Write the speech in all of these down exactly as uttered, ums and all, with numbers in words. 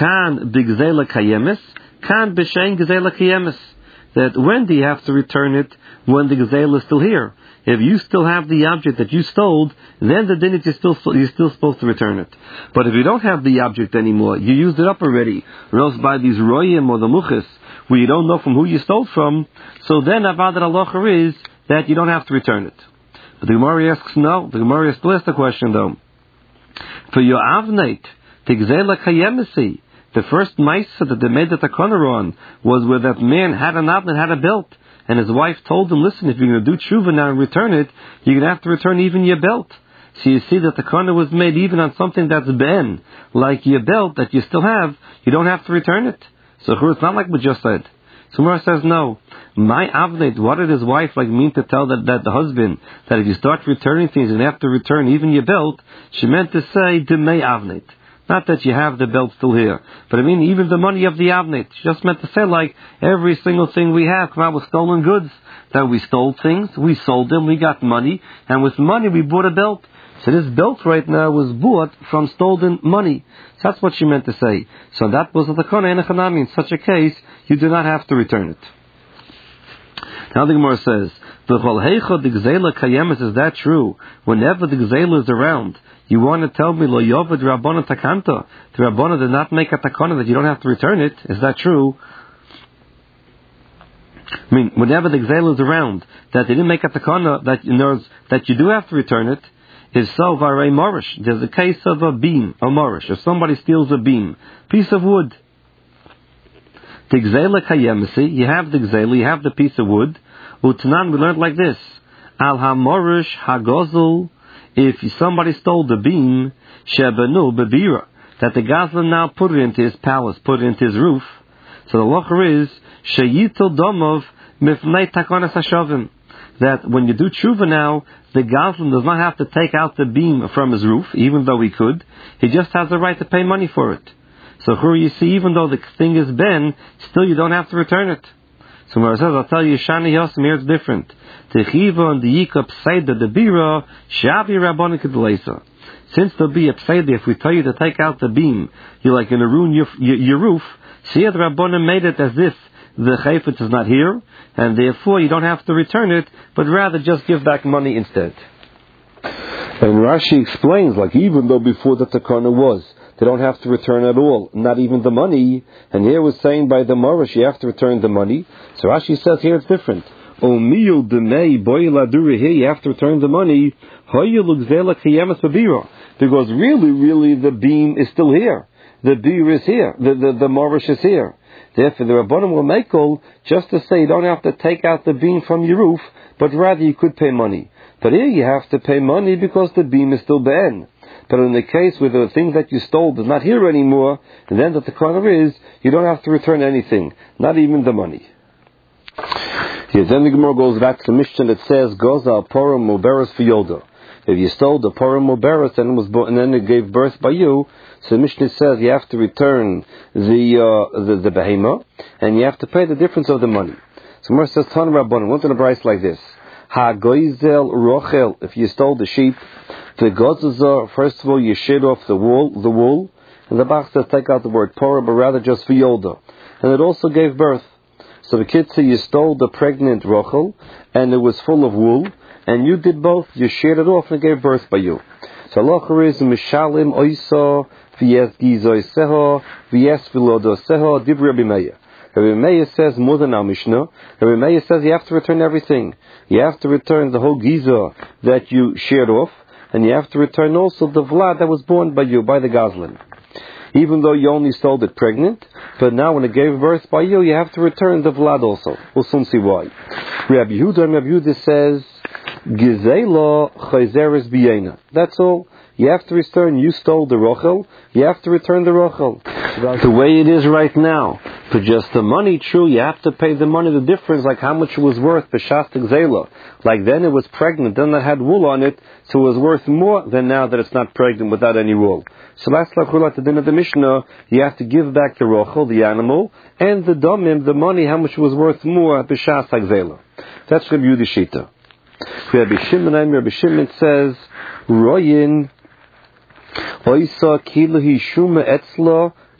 Kan b'gzela kayemis, kan b'shein gzela kayemis. That when do you have to return it? When the gzela is still here. If you still have the object that you stole, then the din is you're still, you're still supposed to return it. But if you don't have the object anymore, you used it up already, or else by these royim or the muchis, where you don't know from who you stole from, so then avad halacha is that you don't have to return it. But the Gemara asks no. The Gemara still asks the question though. For your avnate, the gzela kayemisi, the first ma'isa that they made the takana on was where that man had an avnate, had a belt, and his wife told him, listen, if you're going to do tshuva now and return it, you're going to have to return even your belt. So you see that the takana was made even on something that's ben, like your belt that you still have, you don't have to return it. So it's not like we just said. So Gemara says no. My avnate, what did his wife like mean to tell that, that the husband that if you start returning things, you're going to have to return even your belt? She meant to say demei avnate. Not that you have the belt still here, but I mean even the money of the avnate. She just meant to say like every single thing we have come out with stolen goods. That we stole things, we sold them, we got money, and with money we bought a belt. So this belt right now was bought from stolen money. So that's what she meant to say. So that was the takana and chanami. In such a case, you do not have to return it. Now the Gemara says, "V'chol heicha the gzela kayemes." Is that true? Whenever the gzela is around, you want to tell me lo yovad rabbana takanta? The rabbana did not make a takana that you don't have to return it. Is that true? I mean, whenever the gzela is around, that they didn't make a takana that you know that you do have to return it. If so, varei morish. There's a case of a beam, a morish. If somebody steals a beam, piece of wood. The gzela kayemisi, you have the gzela, you have the piece of wood. Utanan, we learned like this: al hamorish hagozel. If somebody stole the beam, shebanu bebira, that the gazlan now put it into his palace, put it into his roof. So the locher is sheyitel domov mifnei takonas hashavim. That when you do tshuva now, the gazlan does not have to take out the beam from his roof, even though he could. He just has the right to pay money for it. So here you see, even though the thing is ben, still you don't have to return it. So Mara says, I'll tell you, Shani Yosim, here it's different. Techiva and the yikah pseida the bira, shavi rabbanik kedleisa. Since there'll be a pseida, if we tell you to take out the beam, you're like going to ruin your, your, your roof. See, the rabbanim made it as if the chayfetz is not here, and therefore you don't have to return it, but rather just give back money instead. And Rashi explains, like even though before the takana was, they don't have to return at all, not even the money. And here was saying by the Morish, you have to return the money. So Rashi says here it's different. Omiyul demei boiladuri, here you have to return the money. Because really, really the beam is still here. The beer is here. The the, the Morish is here. Therefore the Rabbanim will make all just to say you don't have to take out the beam from your roof, but rather you could pay money. But here you have to pay money because the beam is still be'en. But in the case where the thing that you stole is not here anymore, and then that the takana is, you don't have to return anything, not even the money. Yeah, then the Gemara goes back to the Mishnah that says, Goza porum muberes fiyoda. If you stole the porum muberes and it was bo- and then it gave birth by you, so the Mishnah says you have to return the uh, the, the behemah, and you have to pay the difference of the money. So Gemara says, Tan Rabbanan, went in a price like this. Ha goizel rochel, if you stole the sheep, the gozazah, first of all, you shed off the wool, the wool, and the Bach says take out the word porah, but rather just v'yolda. And it also gave birth. So the kids say you stole the pregnant rochel, and it was full of wool, and you did both, you shed it off and it gave birth by you. So Allah is mishalim oisa, v'yes gizoiseho, v'yes v'lodoseho, dib Rabbi Meir. Rabbi Meir says more than our Mishnah. Rabbi Meir says you have to return everything. You have to return the whole giza that you shared off, and you have to return also the vlad that was born by you, by the gazlan. Even though you only stole it pregnant, but now when it gave birth by you, you have to return the vlad also. We'll soon see why. Rabbi Yehuda and Rabbi Yehuda says, Gizela chayzeres biyena. That's all. You have to return, you stole the rochel, you have to return the rochel. The way it is right now, for just the money, true, you have to pay the money, the difference, like how much it was worth, b'shas gzela. Like then it was pregnant, then it had wool on it, so it was worth more than now that it's not pregnant without any wool. So last like the din of the Mishnah, you have to give back the rochel, the animal, and the domim, the money, how much was worth more, b'shas gzela. That's Rabbi Yehuda Shita. Rabbi Shimon, Rabbi Shimon says, Royin, Oisa kilahi shuma etzla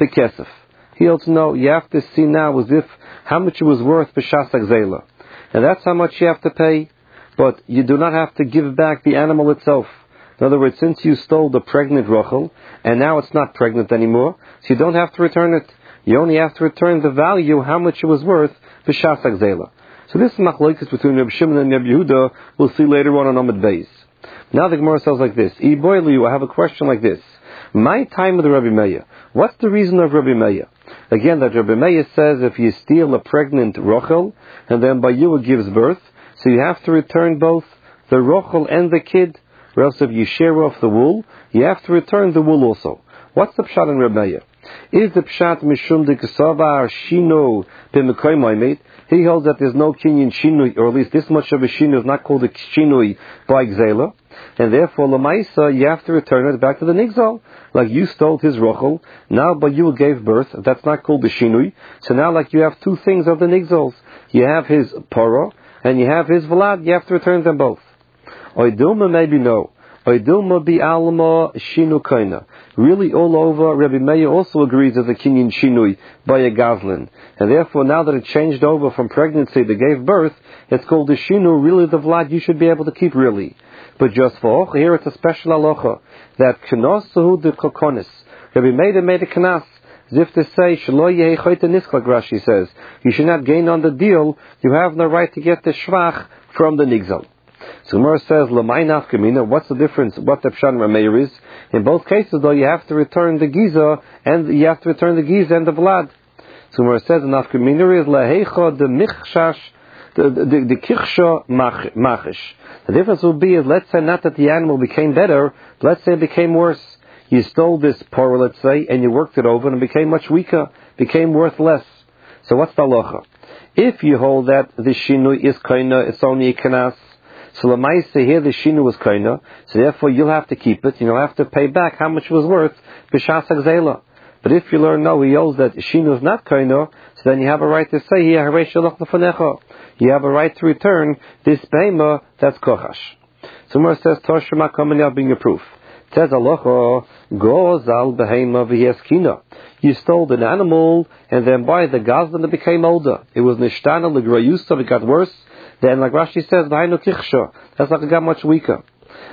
bekesef. He holds no, you have to see now as if how much it was worth b'shas hagzela. And that's how much you have to pay, but you do not have to give back the animal itself. In other words, since you stole the pregnant rochel, and now it's not pregnant anymore, so you don't have to return it. You only have to return the value, how much it was worth, b'shas hagzela. So this is machlokes between Reb Shimon and Reb Yehuda. We'll see later on on Amud Beis. Now the Gemara says like this. Iboilu, I have a question like this. My time of the Rabbi Meir. What's the reason of Rabbi Meir? Again, that Rabbi Meir says if you steal a pregnant rochel, and then by you it gives birth, so you have to return both the rochel and the kid, or else if you share off the wool, you have to return the wool also. What's the pshat in Rabbi Meir? Is the pshat mishum de kesava shino b'mekoy ma'imeit? He holds that there's no kinyan shinui, or at least this much of a shinui is not called a shinui by gzela, and therefore lamaisa you have to return it back to the nigzal. Like you stole his rochel, now but you gave birth, that's not called the shinui. So now like you have two things of the nigzals. You have his poro, and you have his vlad, you have to return them both. Oidilma maybe no. Oidilma bi alma shinu kaina. Really all over, Rabbi Meir also agrees that the kinyan shinui by a gazlin. And therefore now that it changed over from pregnancy to gave birth, it's called the shinu, really the vlad you should be able to keep really. But just for hocha, here it's a special halacha that kenosahu de kokonis. Rabbi Meir made a kanas, as if to say, shelo yehi choyte niskak, Rashi says, you should not gain on the deal, you have no right to get the shvach from the nigzal. So Gemara says, Lamai nafkamina, what's the difference, what the pshat Rabbi Meir is? In both cases though, you have to return the giza, and you have to return the giza and the vlad. So Gemara says, the nafkamina is, lahecha de michshash, the the, the kichsha machish. The difference will be is, let's say not that the animal became better, let's say it became worse. You stole this poro, let's say, and you worked it over, and it became much weaker, became worth less. So what's the halacha? If you hold that the shinu is kaina, it's only a kanas, so lamaisa here the shinu was kaina, so therefore you'll have to keep it, and you'll have to pay back how much it was worth, b'shas hagzela. But if you learn no, he holds that shinu is not kaina, so then you have a right to say here, harei shalach lefanecha. You have a right to return this behema that's kochash. So Gemara says, Toshima coming out being a proof. It says, Aloha, gozal behema v'yeskina. You stole an animal, and then by the gazlan it became older. It was nishtana l'grayusa, it got worse. Then, like Rashi says, v'hainu kichsha. That's like it got much weaker.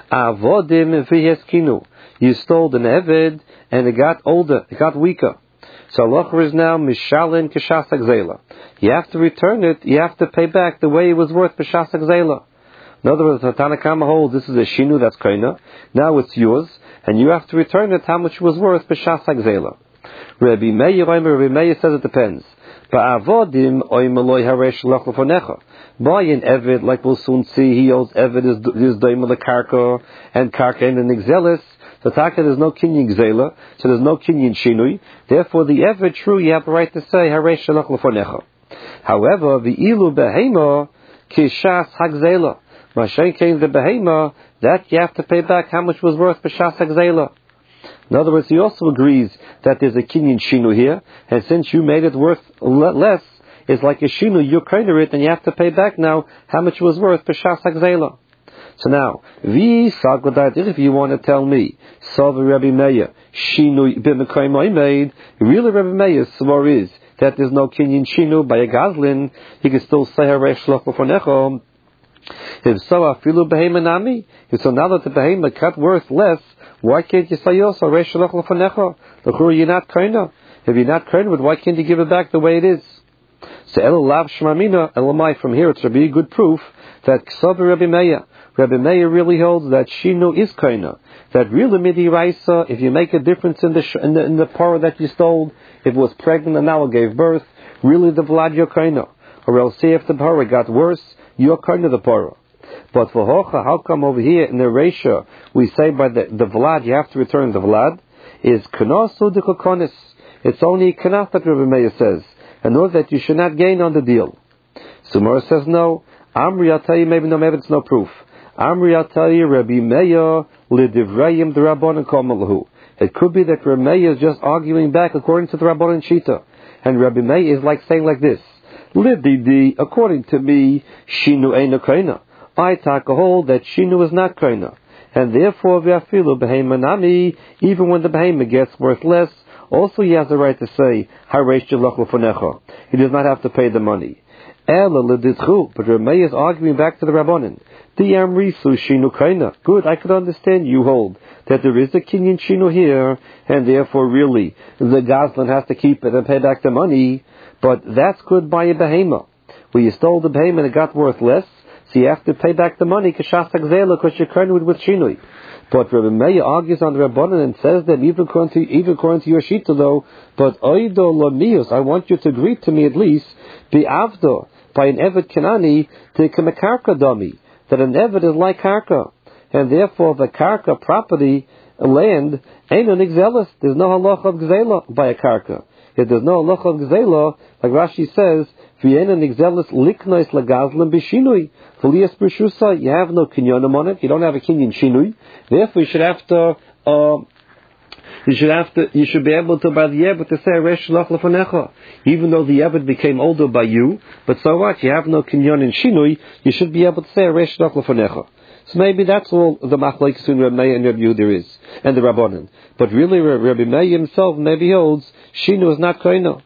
Avodim v'yeskinu. You stole an eved, and it got older, it got weaker. So halacha is now mishalin k'shas hagzela. You have to return it. You have to pay back the way it was worth b'shas hagzela. In other words, the Tanna Kama holds this is a shinu that's kaina. Now it's yours, and you have to return it how much it was worth b'shas hagzela. Rabbi Meir, Rabbi Meir says it depends. Ba'avodim oimeloi haresh lach lefonecha. By an eved, like we'll soon see, he holds eved is is doimel karka and karka and an exelis. So taka there's no kinyan gzela, so there's no kinyan shinui. Therefore, the eved true you have the right to say harei shalach lefonecha. However, the ilu behema kishas hagzela. Mashen came the behema that you have to pay back how much was worth b'shas hagzela. In other words, he also agrees that there's a kinyan shinu here, and since you made it worth less, it's like a shinu, you kind it, and you have to pay back now how much it was worth b'shas hagzela. So now, vi sagladat, if you want to tell me, Sava Rabbi Meir, Shinu b'mekoy ma'imeit, really Rabbi Meir's svar is that there's no kinyan shinu by a gazlin, he can still say harei shalach lefonecha. If so, afilu behema nami, if so now that the behema cut worth less, why can't you say also harei shalach lefonecha? L'chura you're not kaina. If you're not kaina, why can't you give it back the way it is? So elu lav shmamina elamai, from here it's to be a good proof that Sava Rabbi Meir, Rabbi Meir really holds that shinu is kaina. That really midi raisa, if you make a difference in the sh- in the, in the parah that you stole, if it was pregnant and now it gave birth, really the vlad your kaina. Or else say if the parah got worse, you're kaina the parah. But for hocha, how come over here in the reisha we say by the, the vlad you have to return the vlad? Is kanasu de kokonis. It's only kanas that Rabbi Meir says, in order that you should not gain on the deal. Sumar says no. Amri, I'll tell you, maybe no, maybe it's no proof. Amri, I'll tell you, Rabbi Meir lidivrayim the Rabbanan komalahu. It could be that Rabbi Meir is just arguing back according to the Rabbanan Shita, and Rabbi Meir is like saying like this: Lididi, according to me, shinu eina kaina. I take a hold that shinu is not kaina, and therefore v'afilu behema nami. Even when the behema gets worth less, Also he has the right to say, Haresh Jalach L'Fanecha. He does not have to pay the money. Ela L'Didchu. But Reb Meir is arguing back to the Rabbanan. Di'amrisu Shinu Kaina. Good, I could understand you hold that there is a Kinyan Shinu here, and therefore really the Gazlan has to keep it and pay back the money. But that's good by a behema. Where you stole the behema and it got worth less, so you have to pay back the money because you're current with Shinui. But Rabbi Meir argues on the Rabbanan and says that even according to, even according to your Shita though, but Oido Lamius, I want you to agree to me at least, be Avdo, by an Evet Kanani, to become a Karka dummy, that an Evet is like Karka, and therefore the Karka property, land, ain't an Exelis, there's no halacha of Gzela by a Karka. If there's no halacha of Gzela, like Rashi says, Vienna Nixelis liknois lagazlim b'shinui. Filias b'shusa, you have no kinyonim on it. You don't have a kinyan shinui. Therefore, you should have to. Uh, you should have to. You should be able to by the Yebet to say Resh Shalach Lefanecha. Even though the Yebet became older by you, but so what? You have no kinyon in shinui. You should be able to say Resh Shalach Lefanecha. So maybe that's all the machlokes between Rabbi Meir and Rabbi Yehuda there is, and the Rabbanan. But really, Rabbi Meir himself maybe holds shinu is not koino.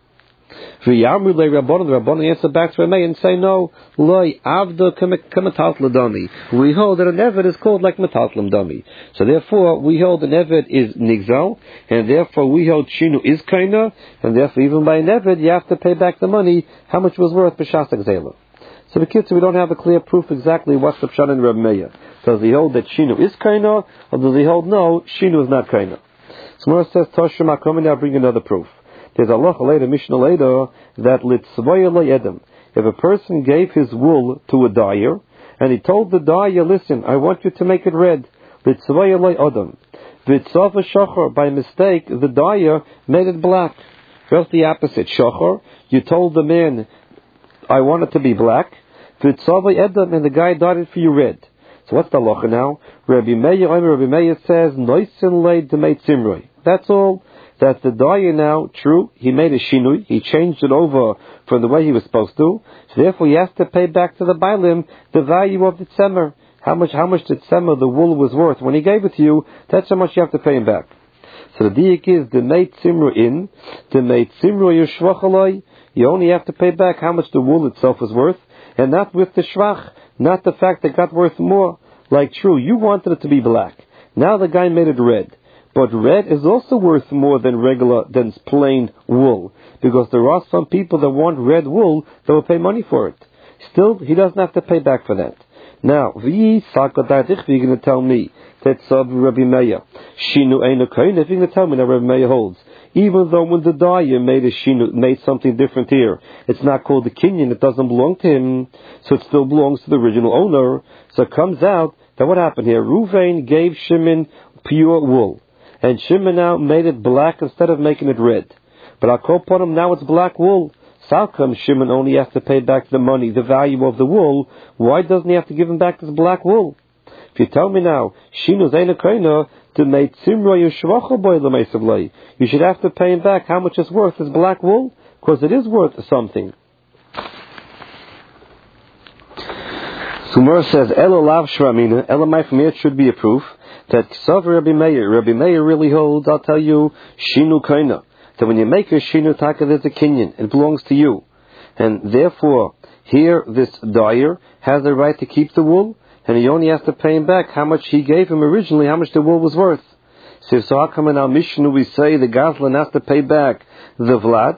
V'yamru le Rabbanan, the Rabbanan answer back to Rabbi Meir and say no, loy avda k'metatla dami. We hold that an evet is called like metatlam dami. So therefore, we hold an evet is nigzal, and therefore we hold shinu is koino, and therefore even by an evet you have to pay back the money how much was worth b'shas gzela. So the kids, we don't have a clear proof exactly what's the pshat in Rabbi Meir. Does he hold that Shinu is kaina, or does he hold no, Shinu is not kaina? So Mora says, Toshim HaKomen, now bring another proof. There's a lacha later, Mishnah later, that litzvaya lo'edem. If a person gave his wool to a dyer, and he told the dyer, listen, I want you to make it red, litzvaya lo'edem. Vitzav shachar, by mistake, the dyer made it black. Just the opposite, shachar, you told the man, I want it to be black, Vitzav lo'edem, and the guy dyed it for you red. So what's the halacha now? Rabbi Meir, Rabbi Meir says, Noisin leid demeit simroi. That's all. That the dyer now, true, he made a shinui, he changed it over from the way he was supposed to, so therefore he has to pay back to the bailim the value of the tzemer. How much, how much the tzemer, the wool was worth when he gave it to you, that's how much you have to pay him back. So the diak is, demeit simroi in, demeit simroi yishvachaloi, you only have to pay back how much the wool itself was worth, and not with the shvach, not the fact that it got worth more. Like true, you wanted it to be black. Now the guy made it red. But red is also worth more than regular, than plain wool. Because there are some people that want red wool that will pay money for it. Still, he doesn't have to pay back for that. Now, vi sakadadich, you're going to tell me that sub Rabbi Meir. Shinu eina koin, if you're going to tell me that Rabbi Meir holds. Even though when the dyer made a shinu, made something different here, it's not called the kinyan, it doesn't belong to him, so it still belongs to the original owner. So it comes out that what happened here? Ruvain gave Shimon pure wool, and Shimon now made it black instead of making it red. But I'll call upon him now it's black wool. So how come Shimon only has to pay back the money, the value of the wool? Why doesn't he have to give him back his black wool? If you tell me now, Shinu Zaina Koina, to make Simra Yeshvacha Boy Lamaisavlay, you should have to pay him back how much it's worth, his black wool, because it is worth something. Sumar says, Ela Lav Shramina, Ela Mai from here should be a proof that Ksav Rabbi Meir, Rabbi Meir really holds, I'll tell you, Shinu Koina, that when you make a Shinu Taka, there's a kinyan, it belongs to you. And therefore, here, this dyer has the right to keep the wool, and he only has to pay him back how much he gave him originally, how much the wool was worth. So, so how come in our Mishnah we say the Gazlan has to pay back the Vlad?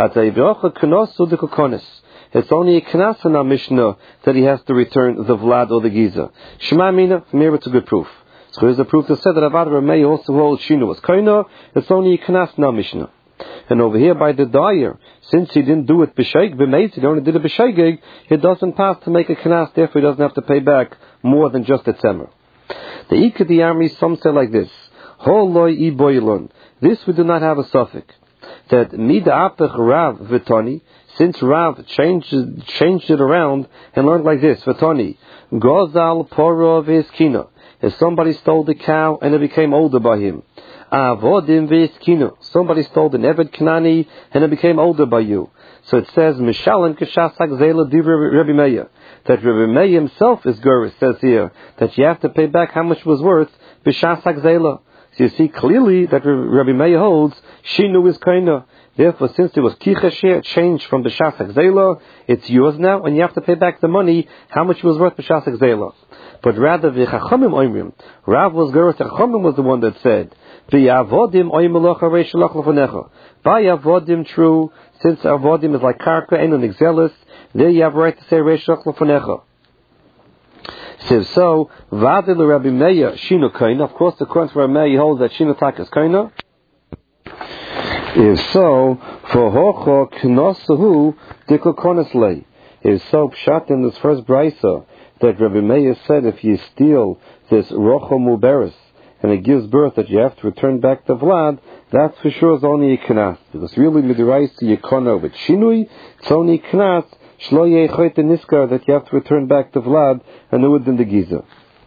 It's only a Knas in our Mishnah that he has to return the Vlad or the Giza. Shema Mina, from here it's a good proof. So here's a proof that said that Avad Ramei also holds Shinu was Koina, it's only a Knas in our Mishnah. And over here by the dyer, since he didn't do it b'sheig, b'meis, he only did it b'sheigig, it doesn't pass to make a knas, therefore he doesn't have to pay back more than just a tzemer. The Ika the army, some say like this, Ho loy I boilon, this we do not have a suffix, that mida apech Rav v'toni, since Rav changed, changed it around and learned like this, v'toni, gozal poro v'eskina, if somebody stole the cow and it became older by him, Avodim v'eskino. Somebody stole the Eved Kanani and it became older by you. So it says, Mishalim k'shasak zela divra Rabbi Meir. That Rabbi Meir himself is Gur, says here, that you have to pay back how much was worth b'shasak zela. So you see clearly that Rabbi Meir holds Shinu is Kaina. Therefore, since it was Kicha share, it changed from the Shasak Zela, it's yours now, and you have to pay back the money, how much it was worth for Shasak Zela. But rather, the Chachamim Oimrim, Rav was Geras Chachamim was the one that said, V'yavodim oimelacha reishalach l'fanecha. By avodim, true, since avodim is like karka and an exelis, there you have a right to say reishalach l'fanecha. Says so, Vadil Rabbi Meir Shinu Kaina. Of course, according to Rabbi Meir, he holds that Shinu Tak is Kaina. If so, for Hocho Knossahu Dikokonis Lei. If so, Pshat in this first brisa that Rabbi Meir said, if you steal this Rocho Muberis and it gives birth that you have to return back to Vlad, that's for sure is only a Knas. Because really, Midiraisi Yekona with Shinui, it's only Knas. Shlo Yechoit the Niskar that you have to return back to Vlad and do it in the Giza.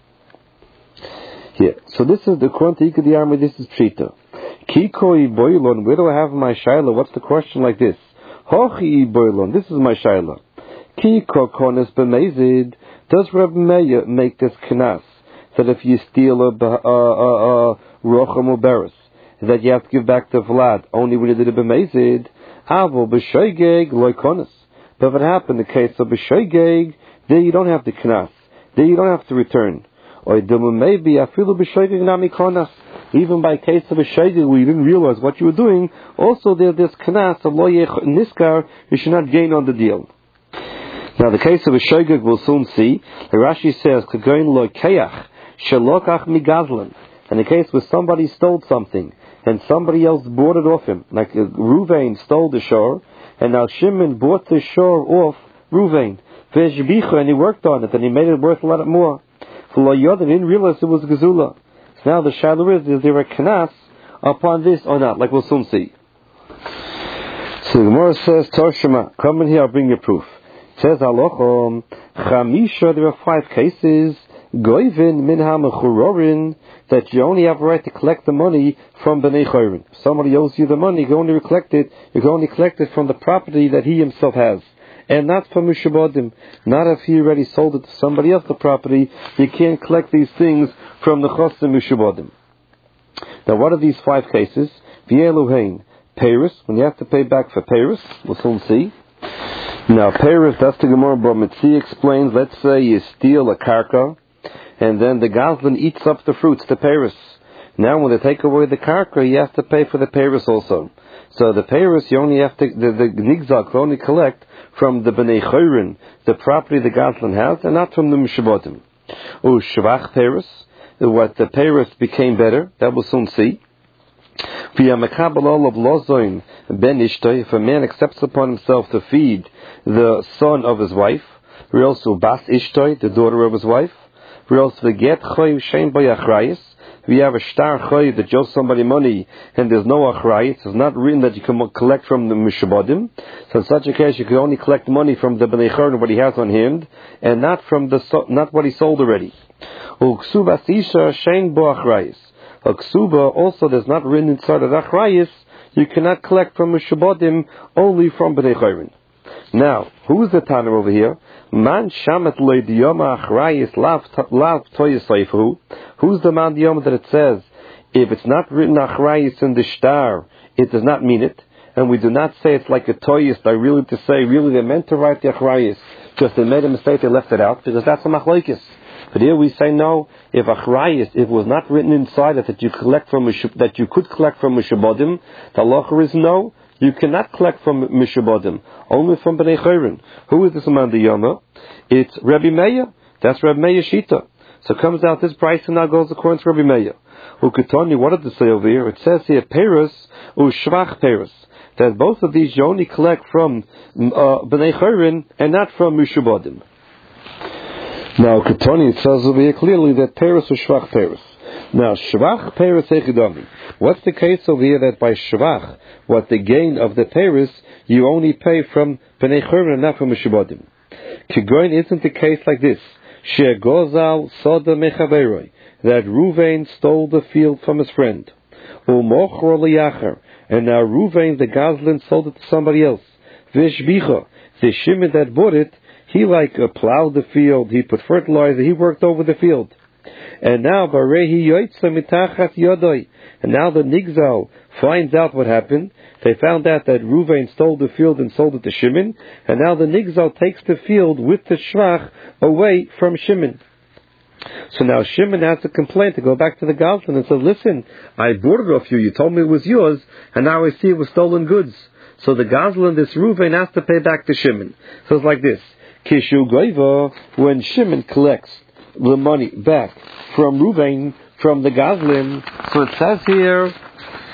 Here. So this is the according to the army, this is Pshita. Kikoi Boilon, where do I have my Shaila? What's the question like this? Hochi Boilon, this is my Shaila. Kiko Konis B'mezid, does Rabbi Meir make this Knas? That if you steal a, a, a, a Rocham Uberis, that you have to give back to Vlad only when you did a B'mezid? Avo B'shoigeg Loikonis. But if it happened in the case of B'shoigeg, there you don't have the Knas. There you don't have to return. Or maybe afilu B'shoigeg nami konas. Even by case of B'shoigeg where you didn't realize what you were doing, also there this Knas of lo yech niskar, you should not gain on the deal. Now the case of B'shoigeg we'll soon see. The Rashi says, Kagoin lo keyach, shalokach migazlan. In the case where somebody stole something, and somebody else bought it off him, like Ruvain stole the shore, and now Shimon bought the shore off Ruvain, and he worked on it, and he made it worth a lot more. For Yod, they didn't realize it was Gezula. So now the shadow is, is there a Knas upon this or not? Like we'll soon see. So the Gemara says, Torshima, come in here, I'll bring you proof. It says, Alochom, Chamisha, there are five cases, Goivin, Minha, Mechurorin, that you only have a right to collect the money from Bnei Chorin. If somebody owes you the money, you can only collect it, you can only collect it from the property that he himself has. And not from Mishabodim. Not if he already sold it to somebody else, the property, you can't collect these things from the Chosim Mishabodim. Now what are these five cases? V'yeluhain, Paris, when you have to pay back for Paris, we'll soon see. Now Paris, that's the Gemara B'Mitzi explains, let's say you steal a karka, and then the Gazlan eats up the fruits, the Paris. Now when they take away the karka, you have to pay for the Paris also. So the Paris, you only have to, the, the Nigzak, you only collect from the Bnei Chorin, the property the Gazlan has, and not from the Mishabotim. Oh, Shvach Paris, what the Paris became better, that we'll soon see. If a man accepts upon himself to feed the son of his wife, or also Bas Ishtoi, the daughter of his wife, or else the Get Choy Shein Bo Yachrayis, if you have a star choy that owes somebody money and there's no achrayis, it's not written that you can collect from the mishabodim. So in such a case, you can only collect money from the bnei chorin, what he has on him, and not from the not what he sold already. Uksuba sisha shein bo achrayis. Uksuba also there's not written inside of achrayis. You cannot collect from mishabodim, only from bnei chorin. Now, who's the Tana over here? Man shamet loy diyoma achrayis lav lav toyesayfu. Who's the man diyoma that it says, if it's not written achrayis in the shtar, it does not mean it, and we do not say it's like a toyis. I really to say really they meant to write the achrayis, just they made a mistake, they left it out because that's a machlokes. But here we say no. If achrayis, if it was not written inside it that you collect from that you could collect from mishabodim, the halacha is no. You cannot collect from Mishabodim, only from Bnei Chorin. Who is this man the Yoma? It's Rabbi Meir. That's Rabbi Meir Shita. So it comes out this price and now goes according to Rabbi Meir. Uketoni, what did it say over here? It says here, Paris, Ushvach Paris. That both of these you only collect from uh, Bnei Chorin and not from Mishabodim. Now, Uketoni, it says over here clearly that Paris Ushvach Paris. Now, Shvach Paris Echidami. What's the case over here that by Shvach, what the gain of the Paris, you only pay from Bnei Chorin and not from Mishabodim? Kigoin isn't the case like this. She Gozal Soda Mechaveroi, that Ruvain stole the field from his friend. Umochro Liachar, and now Ruvain the Gazlan sold it to somebody else. Vishbicha, the Shimon that bought it, he like uh, plowed the field, he put fertilizer, he worked over the field. And now, Barehi Yoitza Mitachat Yodoi. And now the Nigzal finds out what happened. They found out that Reuven stole the field and sold it to Shimon. And now the Nigzal takes the field with the Shvach away from Shimon. So now Shimon has a complaint to go back to the Goslin and says, listen, I bought it off you. You told me it was yours. And now I see it was stolen goods. So the Goslin, this Reuven, has to pay back to Shimon. So it's like this. Kishu Goiva, when Shimon collects the money back from Reuven, from the Goslin, so it says here